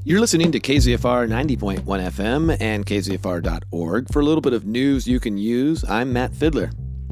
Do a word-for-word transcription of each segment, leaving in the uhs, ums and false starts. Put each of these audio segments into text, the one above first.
You're listening to K Z F R ninety point one F M and K Z F R dot org for a little bit of news you can use. I'm Matt Fidler.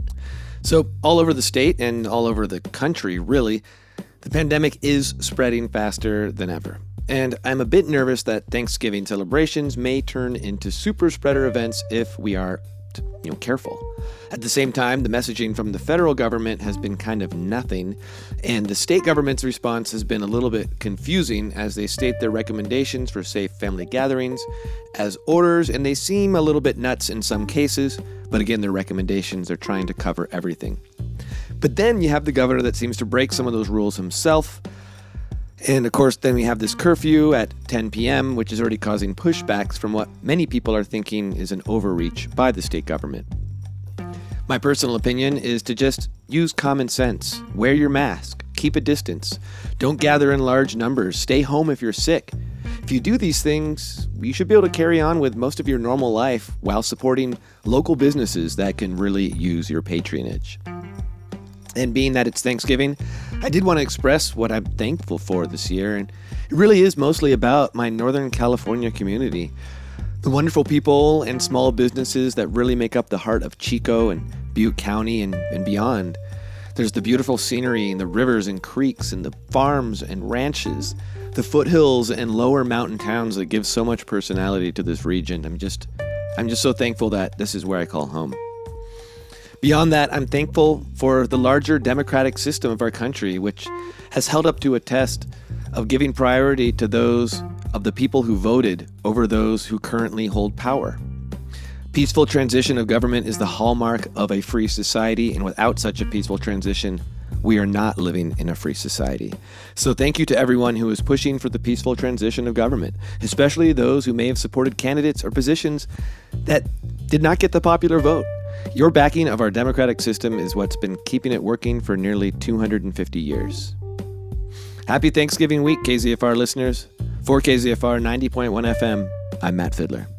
So, all over the state and all over the country, really, the pandemic is spreading faster than ever. And I'm a bit nervous that Thanksgiving celebrations may turn into super spreader events if we are, you know, careful. At the same time, the messaging from the federal government has been kind of nothing, and the state government's response has been a little bit confusing as they state their recommendations for safe family gatherings as orders, and they seem a little bit nuts in some cases, but again, their recommendations are trying to cover everything. But then you have the governor that seems to break some of those rules himself. And of course, then we have this curfew at ten p.m., which is already causing pushbacks from what many people are thinking is an overreach by the state government. My personal opinion is to just use common sense. Wear your mask. Keep a distance. Don't gather in large numbers. Stay home if you're sick. If you do these things, you should be able to carry on with most of your normal life while supporting local businesses that can really use your patronage. And being that it's Thanksgiving, I did want to express what I'm thankful for this year, and it really is mostly about my Northern California community. The wonderful people and small businesses that really make up the heart of Chico and Butte County and, and beyond. There's the beautiful scenery and the rivers and creeks and the farms and ranches, the foothills and lower mountain towns that give so much personality to this region. I'm just, I'm just so thankful that this is where I call home. Beyond that, I'm thankful for the larger democratic system of our country, which has held up to a test of giving priority to those of the people who voted over those who currently hold power. Peaceful transition of government is the hallmark of a free society, and without such a peaceful transition, we are not living in a free society. So thank you to everyone who is pushing for the peaceful transition of government, especially those who may have supported candidates or positions that did not get the popular vote. Your backing of our democratic system is what's been keeping it working for nearly two hundred fifty years. Happy Thanksgiving week, K Z F R listeners. For K Z F R ninety point one F M, I'm Matt Fidler.